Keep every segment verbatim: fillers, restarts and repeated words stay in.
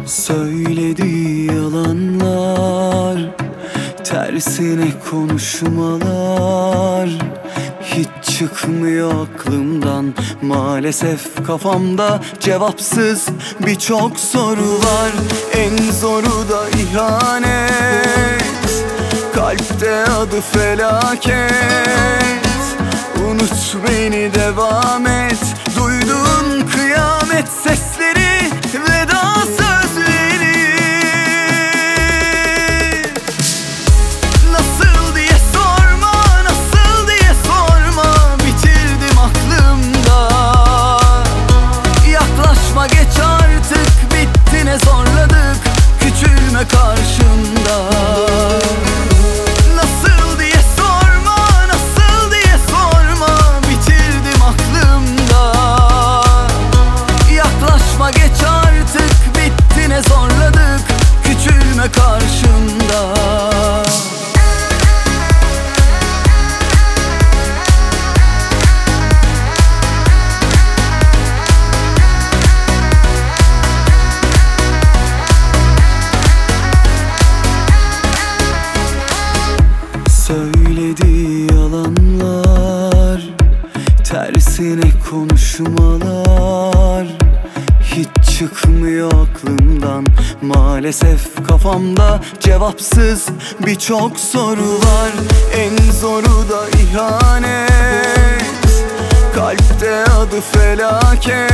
Söylediği yalanlar, tersine konuşmalar hiç çıkmıyor aklımdan. Maalesef kafamda cevapsız birçok soru var. En zoru da ihanet, kalpte adı felaket. Unut beni, devam et. Duydun kıyamet sesleri, veda sözleri. Nasıl diye sorma, nasıl diye sorma, bitirdim aklımda. Yaklaşma, geç artık, bitti ne zorladık, küçülme karşımda. Nasıl diye sorma, nasıl diye sorma, bitirdim aklımda. Yaklaşma, geç artık, bitti ne zorladık, küçülme karşımda. Söylediği yalanlar, tersine konuşmalar hiç çıkmıyor aklımdan. Maalesef kafamda cevapsız birçok soru var. En zoru da ihanet, kalpte adı felaket.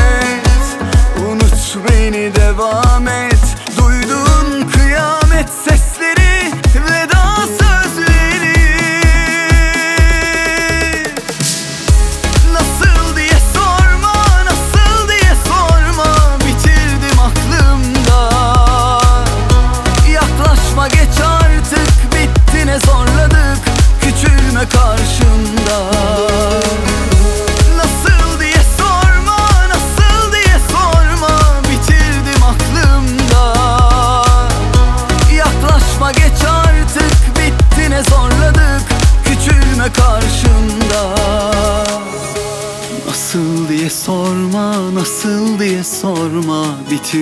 Unut beni, devam et. Duydun kıyamet sesleri, veda sözleri. Nasıl diye sorma, nasıl diye sorma, bitirdim aklımda. Yaklaşma, geç artık, bitti ne zorladık, küçülme karşımda. Nasıl diye sorma, nasıl diye sorma, bitirdim aklımda. Yaklaşma, geç artık, bitti ne zorladık, küçülme karşımda. Nasıl diye sorma, nasıl diye sorma, bitir